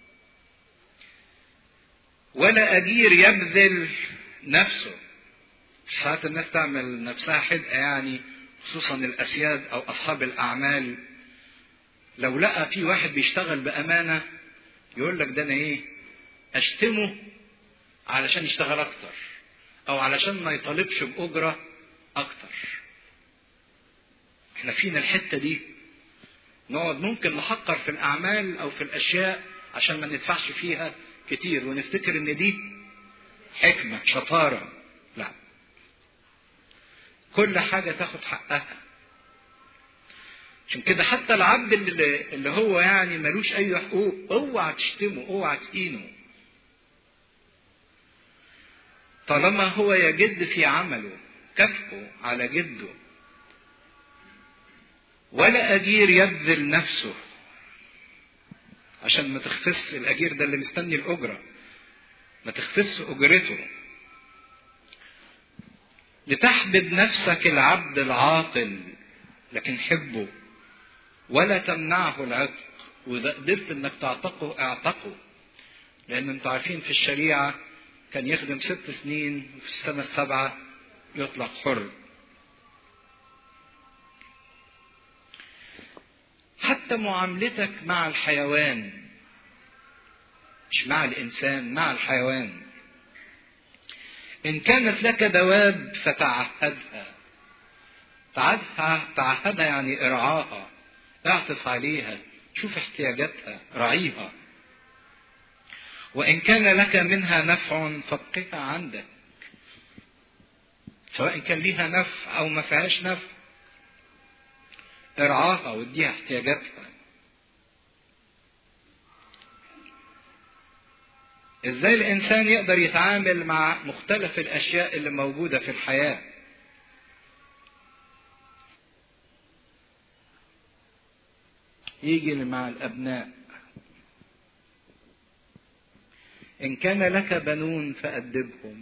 ولا أجير يبذل نفسه. ساعات الناس تعمل نفسها حدقة، يعني خصوصا الأسياد أو أصحاب الأعمال، لو لقى في واحد بيشتغل بأمانة يقول لك ده أنا إيه أشتمه علشان يشتغل أكتر، أو علشان ما يطالبش بأجرة أكتر. احنا فينا الحتة دي، نقعد ممكن نحقر في الأعمال أو في الأشياء عشان ما ندفعش فيها كتير ونفتكر إن دي حكمة شطارة. لا، كل حاجة تاخد حقها. عشان كده حتى العبد اللي هو يعني ملوش أي حقوق، اوعى تشتمه، اوعى تهينه، طالما هو يجد في عمله كافئه على جده. ولا أجير يبذل نفسه، عشان ما تخفس الأجير ده اللي مستني الأجرة، ما تخفس أجرته. لتحبب نفسك العبد العاقل، لكن حبه ولا تمنعه العتق. وإذا قدرت انك تعتقه اعتقه، لأن انتوا عارفين في الشريعة كان يخدم 6 سنين وفي السنة 7 يطلق حر. حتى معاملتك مع الحيوان، مش مع الإنسان، مع الحيوان. إن كانت لك دواب فتعهدها. تعهدها يعني ارعاها، اعطف عليها، شوف احتياجاتها، راعيها. وإن كان لك منها نفع فابقها عندك، سواء كان ليها نفع أو ما فيهاش نفع، ارعاها واديها احتياجاتها. ازاي الانسان يقدر يتعامل مع مختلف الاشياء اللي موجودة في الحياة؟ يجي مع الابناء. ان كان لك بنون فأدبهم،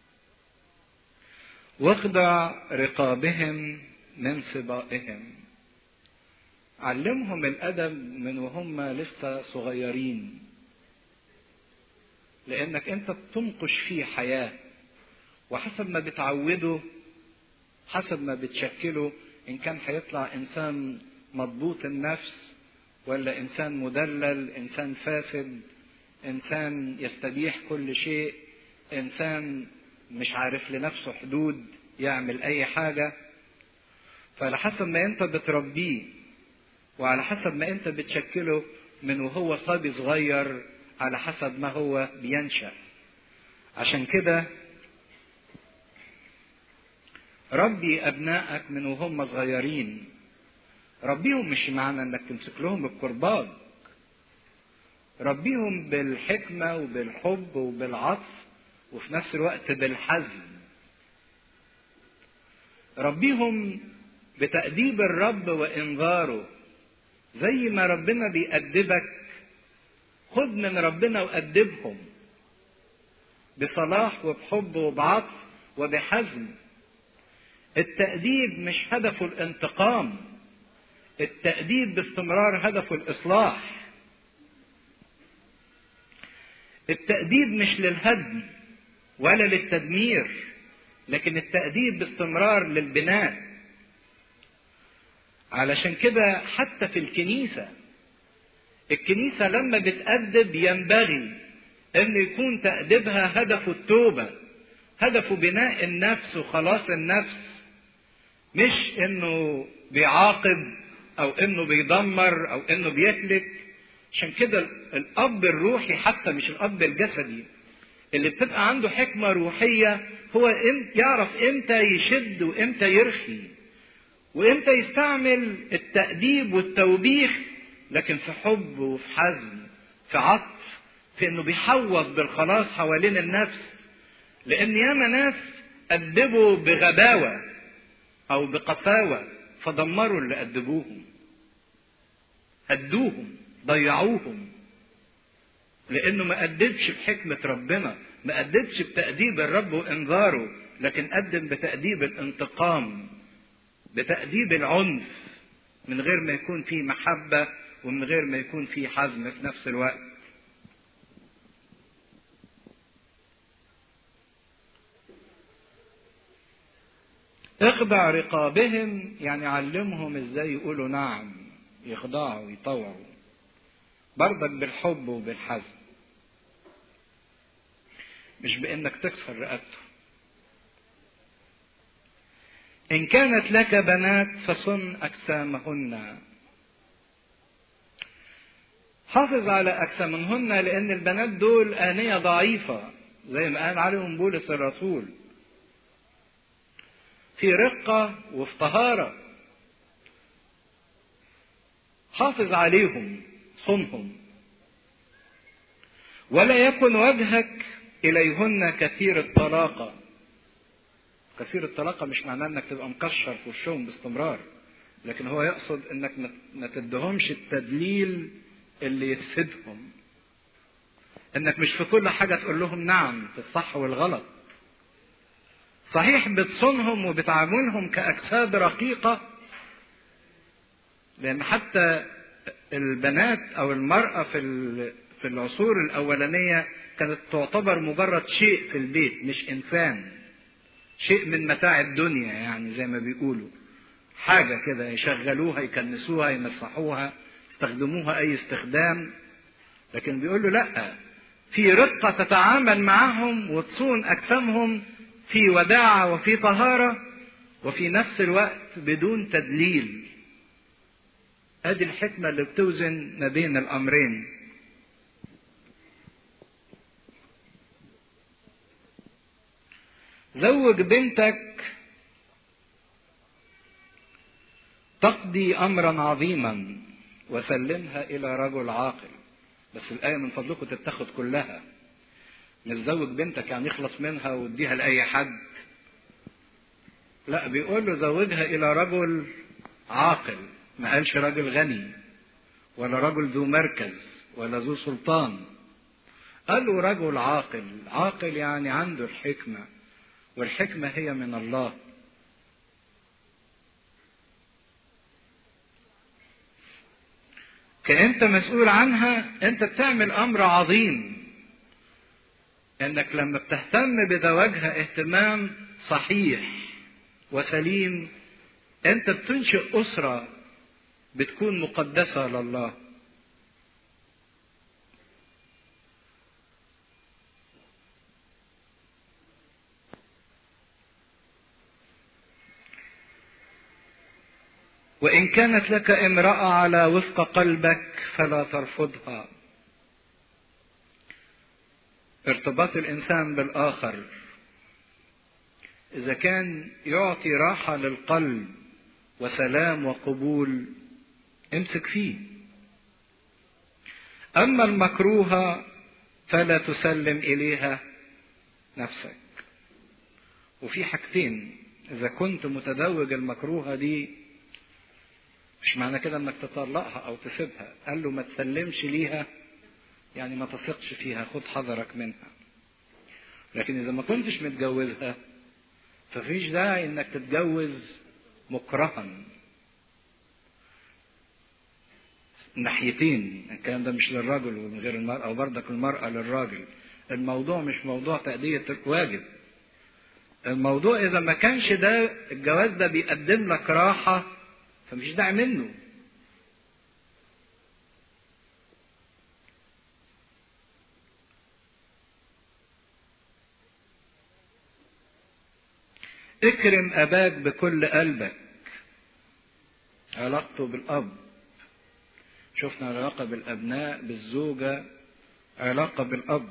واخضع رقابهم من صبائهم. علمهم الادب من وهم لسه صغيرين، لانك انت بتنقش فيه حياة، وحسب ما بتعوده حسب ما بتشكله ان كان هيطلع انسان مضبوط النفس، ولا انسان مدلل، انسان فاسد، انسان يستبيح كل شيء، انسان مش عارف لنفسه حدود، يعمل اي حاجة. فعلى حسب ما انت بتربيه وعلى حسب ما انت بتشكله من وهو صبي صغير، على حسب ما هو بينشأ. عشان كده ربي ابنائك من وهم صغيرين. ربيهم مش معنى انك تمسك لهم الكرباج، ربيهم بالحكمة وبالحب وبالعطف وفي نفس الوقت بالحزم. ربيهم بتأديب الرب وإنذاره. زي ما ربنا بيأدبك خد من ربنا وأدبهم بصلاح وبحب وبعطف وبحزم. التأديب مش هدفه الانتقام، التأديب باستمرار هدفه الإصلاح. التأديب مش للهدم ولا للتدمير، لكن التأديب باستمرار للبناء. علشان كده حتى في الكنيسة لما بتأدب ينبغي أن يكون تأديبها هدفه التوبة، هدفه بناء النفس وخلاص النفس، مش انه بيعاقب او انه بيدمر او انه بيهلك. عشان كده الاب الروحي حتى مش الاب الجسدي اللي بتبقى عنده حكمة روحية هو يعرف امتى يشد وامتى يرخي وامتى يستعمل التأديب والتوبيخ، لكن في حب وفي حزم، في عطف، في انه بيحوط بالخلاص حوالين النفس. لان ياما ناس أدبوا بغباوة او بقساوة فدمروا اللي أدبوهم، هدوهم، ضيعوهم، لانه ما أدبش بحكمة ربنا، ما أدبش بتأديب الرب وإنذاره، لكن قدم بتأديب الانتقام، بتأديب العنف، من غير ما يكون فيه محبة ومن غير ما يكون فيه حزم في نفس الوقت. اخضع رقابهم، يعني علمهم ازاي يقولوا نعم، يخضعوا ويطوعوا، برضك بالحب وبالحزم، مش بانك تكسر رقبته. ان كانت لك بنات فصن اجسامهن. حافظ على اجسامهن، لان البنات دول آنية ضعيفة زي ما قال عليهم بولس الرسول، في رقة وفي طهارة. حافظ عليهم، صنهم. ولا يكن وجهك إليهن كثير الطلاقة. كثير الطلاقة مش معناه انك تبقى مكشر في وشهم باستمرار، لكن هو يقصد انك ما تدهمش التدليل اللي يفسدهم، انك مش في كل حاجة تقول لهم نعم في الصح والغلط. صحيح بتصونهم وبتعاملهم كأجساد رقيقة، لأن حتى البنات أو المرأة في العصور الأولانية كانت تعتبر مجرد شيء في البيت، مش إنسان، شيء من متاع الدنيا، يعني زي ما بيقولوا حاجة كده يشغلوها، يكنسوها، يمسحوها، يستخدموها أي استخدام. لكن بيقولوا لأ، في رقة تتعامل معهم وتصون أجسامهم في وداعة وفي طهارة وفي نفس الوقت بدون تدليل. ادي الحكمة اللي بتوزن ما بين الامرين. زوج بنتك تقضي امرا عظيما وسلمها الى رجل عاقل. بس الآية من فضلكم تتاخد كلها، مش زوج بنتك يعني يخلص منها واديها لأي حد، لا، بيقول له زوجها إلى رجل عاقل، ما قالش راجل غني ولا رجل ذو مركز ولا ذو سلطان، قال له رجل عاقل. عاقل يعني عنده الحكمة، والحكمة هي من الله. كأنت مسؤول عنها، انت بتعمل امر عظيم، انك لما بتهتم بزواجها اهتمام صحيح وسليم، انت بتنشئ اسرة بتكون مقدسة لله. وإن كانت لك امرأة على وفق قلبك فلا ترفضها. ارتباط الإنسان بالآخر إذا كان يعطي راحة للقلب وسلام وقبول امسك فيه. أما المكروهة فلا تسلم إليها نفسك. وفي حاجتين، إذا كنت متزوج المكروهة دي مش معنى كده إنك تطلقها أو تسيبها، قال له ما تسلمش ليها يعني ما تثقش فيها، خد حذرك منها. لكن إذا ما كنتش متجوزها ففيش داعي إنك تتجوز مكرها. ناحيتين، الكلام ده مش للرجل ومن غير المرأة، أو برضك المرأة للراجل. الموضوع مش موضوع تأدية واجب. الموضوع إذا ما كانش ده الجواز ده بيقدم لك راحة فمش داعي منه. اكرم أباك بكل قلبك. علاقته بالأب، شفنا علاقة بالأبناء، بالزوجة، علاقة بالأب.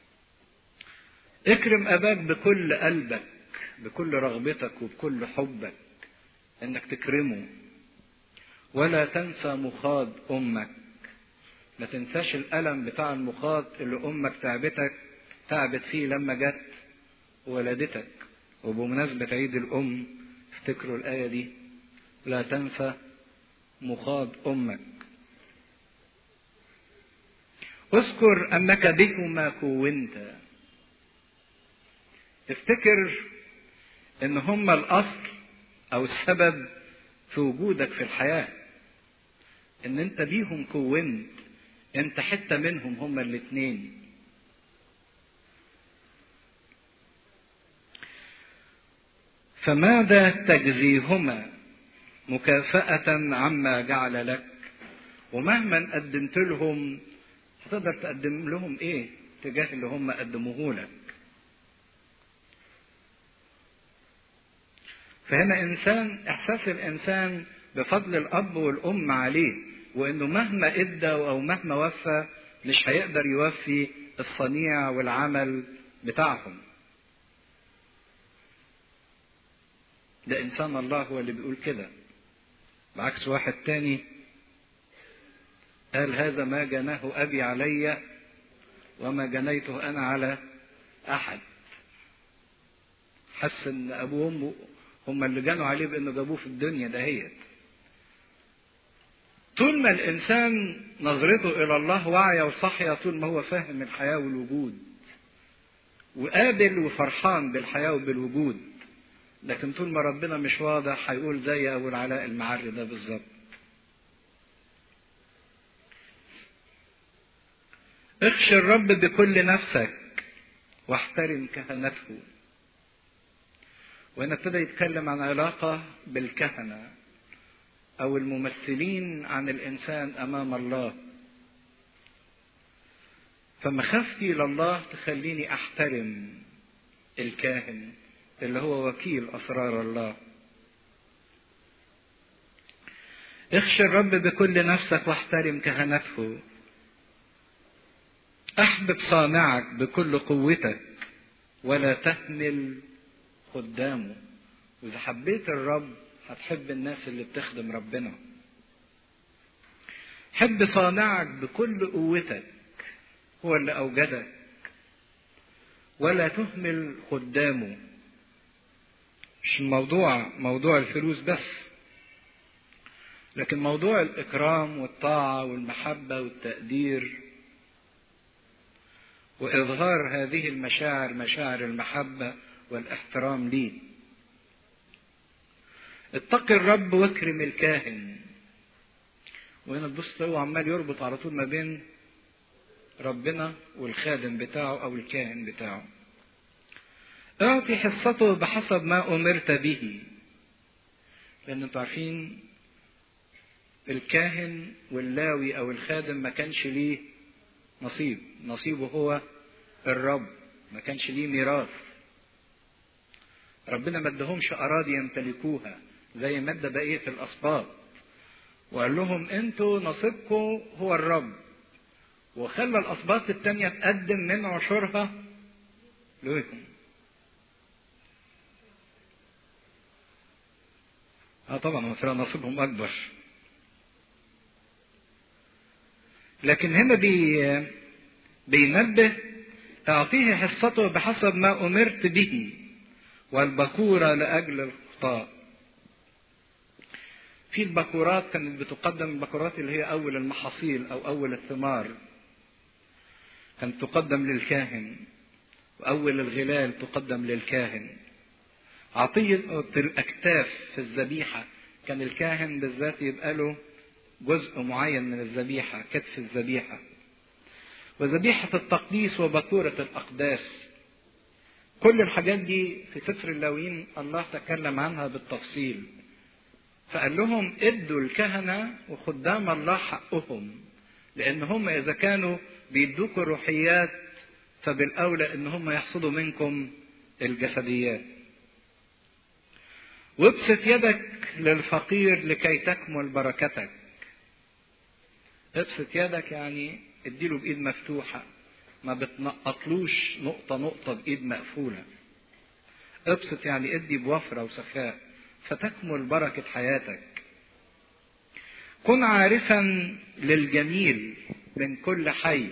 اكرم أباك بكل قلبك، بكل رغبتك وبكل حبك انك تكرمه. ولا تنسى مخاض أمك. ما تنساش الألم بتاع المخاض اللي أمك تعبت فيه لما جت ولدتك. وبمناسبة عيد الأم افتكروا الآية دي، لا تنسى مخاض أمك. اذكر أنك بهما كونت. افتكر ان هما الأصل أو السبب في وجودك في الحياة، ان انت بيهم كونت، انت حتة منهم هما الاتنين. فماذا تجزيهما مكافأة عما جعل لك؟ ومهما قدمت لهم هتقدر تقدم لهم ايه تجاه اللي هم قدموه لك؟ فهنا احساس الانسان بفضل الاب والام عليه، وانه مهما ادى او مهما وفى مش هيقدر يوفي الصنيع والعمل بتاعهم. ده انسان الله هو اللي بيقول كده، بعكس واحد تاني قال هذا ما جناه ابي علي وما جنيته انا على احد. حس ان ابوه وامه هم اللي جنوا عليه بانه جابوه في الدنيا دهيت. طول ما الانسان نظرته الى الله واعيه وصاحيه، طول ما هو فاهم الحياه والوجود وقابل وفرحان بالحياه وبالوجود. لكن طول ما ربنا مش واضح هيقول زي ابو العلاء المعري ده بالظبط. اخشى الرب بكل نفسك واحترم كهنته. وهنا ابتدى يتكلم عن علاقة بالكهنة أو الممثلين عن الإنسان أمام الله. فمخافتي لله تخليني أحترم الكاهن اللي هو وكيل أسرار الله. اخشى الرب بكل نفسك واحترم كهنته. احبب صانعك بكل قوتك ولا تهمل خدامه. وإذا حبيت الرب هتحب الناس اللي بتخدم ربنا. حب صانعك بكل قوتك، هو اللي أوجدك، ولا تهمل خدامه. مش موضوع الفلوس بس، لكن موضوع الإكرام والطاعة والمحبة والتقدير وإظهار هذه المشاعر، مشاعر المحبة والاحترام ليه. اتق الرب واكرم الكاهن. وهنا تبص هو عمال يربط على طول ما بين ربنا والخادم بتاعه أو الكاهن بتاعه. اعطي حصته بحسب ما أمرت به. لأن انتوا عارفين الكاهن واللاوي أو الخادم ما كانش ليه نصيبه هو الرب، ما كانش ليه ميراث. ربنا ما ادهمش أراضي يمتلكوها زي ما ادى بقية الأسباط. وقال لهم انتوا نصيبكم هو الرب، وخلى الاسباط التانية تقدم من عشورها لهم. طبعا هو نصيبهم اكبر، لكن هنا بينبه اعطيه حصته بحسب ما امرت به، والبكورة لاجل الخطاة. في البكورات كانت بتقدم، البكورات اللي هي اول المحاصيل او اول الثمار كانت تقدم للكاهن، واول الغلال تقدم للكاهن. عطية الاكتاف في الذبيحة كان الكاهن بالذات يبقى له جزء معين من الذبيحة، كتف الذبيحة. وذبيحة التقديس وبكورة الأقداس، كل الحاجات دي في سفر اللاويين الله تكلم عنها بالتفصيل. فقال لهم ادوا الكهنة وخدام الله حقهم، لأن هم إذا كانوا بيدوكوا الروحيات فبالأولى إن هم يحصدوا منكم الجسديات. وابسط يدك للفقير لكي تكمل بركتك. ابسط يدك يعني اديله بإيد مفتوحة، ما بتنقطلوش نقطة نقطة بإيد مقفولة. ابسط يعني ادي بوفرة وسخاء فتكمل بركة حياتك. كن عارفا للجميل من كل حي،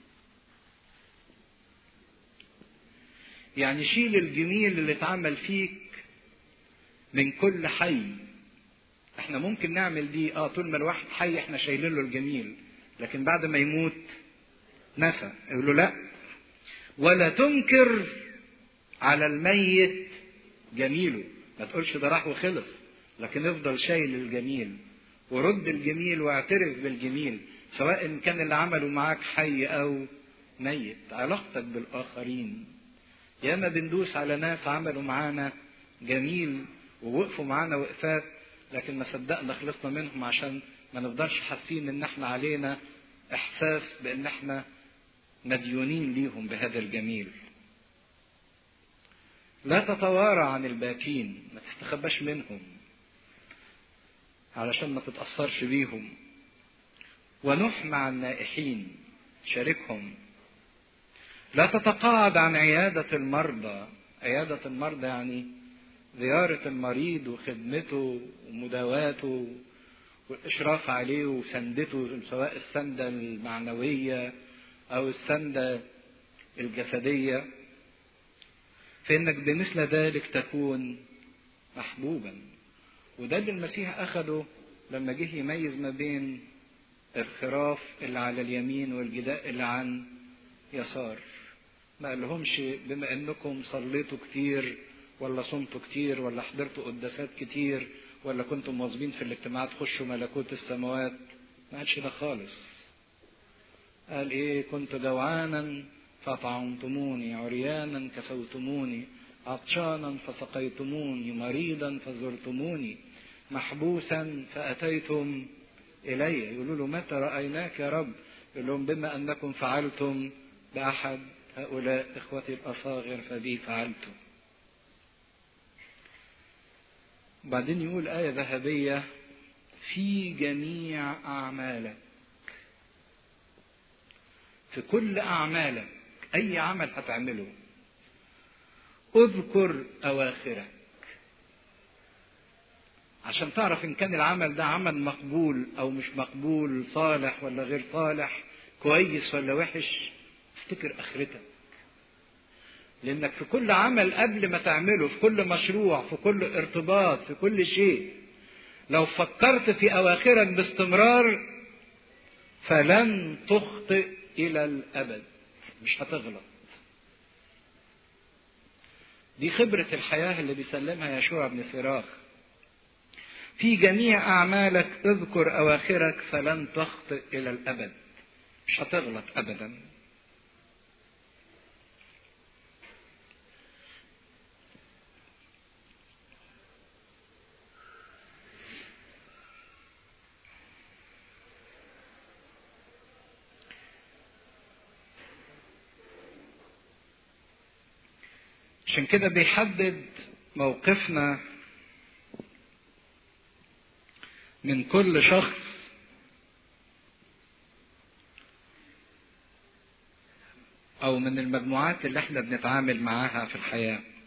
يعني شيل الجميل اللي اتعمل فيك من كل حي. احنا ممكن نعمل دي طول ما الواحد حي احنا شايلين له الجميل، لكن بعد ما يموت نسى. يقول له لا، ولا تنكر على الميت جميله. ما تقولش ده راح وخلص، لكن افضل شايل الجميل ورد الجميل واعترف بالجميل، سواء كان اللي عمله معاك حي او ميت. علاقتك بالاخرين، ياما بندوس على ناس عملوا معانا جميل ووقفوا معانا وقفات، لكن ما صدقنا خلصنا منهم عشان ما نفضلش حاسين ان احنا علينا احساس بان احنا مديونين ليهم بهذا الجميل. لا تتوارى عن الباكين، ما تستخباش منهم علشان ما تتأثرش بيهم. ونح مع النائحين، شاركهم. لا تتقاعد عن عيادة المرضى. عيادة المرضى يعني زيارة المريض وخدمته ومداواته والإشراف عليه وسندته، سواء السندة المعنوية أو السندة الجسدية، فإنك بمثل ذلك تكون محبوبا. وده اللي المسيح أخده لما جه يميز ما بين الخراف اللي على اليمين والجداء اللي عن يسار. ما قالهمش بما انكم صليتوا كتير ولا صمتوا كتير ولا حضرتوا قداسات كتير ولا كنتم مواظبين في الاجتماعات خشوا ملكوت السماوات. ما قالش ده خالص. قال ايه؟ كنت جوعانا فطعمتموني، عريانا كسوتموني، عطشانا فسقيتموني، مريضا فزرتموني، محبوسا فأتيتم إلي. يقولوا له متى رأيناك يا رب؟ يقول لهم بما أنكم فعلتم بأحد هؤلاء إخوتي الأصاغر فبي فعلتم. بعدين يقول آية ذهبية: في جميع أعمالك. في كل أعمالك، أي عمل هتعمله اذكر أواخرك، عشان تعرف إن كان العمل ده عمل مقبول أو مش مقبول، صالح ولا غير صالح، كويس ولا وحش. افتكر آخرتك، لأنك في كل عمل قبل ما تعمله، في كل مشروع، في كل ارتباط، في كل شيء، لو فكرت في أواخرك باستمرار فلن تخطئ إلى الأبد، مش هتغلط. دي خبرة الحياة اللي بيسلمها يشوع بن سراخ. في جميع أعمالك اذكر أواخرك فلن تخطئ إلى الأبد، مش هتغلط أبدا. عشان كده بيحدد موقفنا من كل شخص أو من المجموعات اللي احنا بنتعامل معاها في الحياة.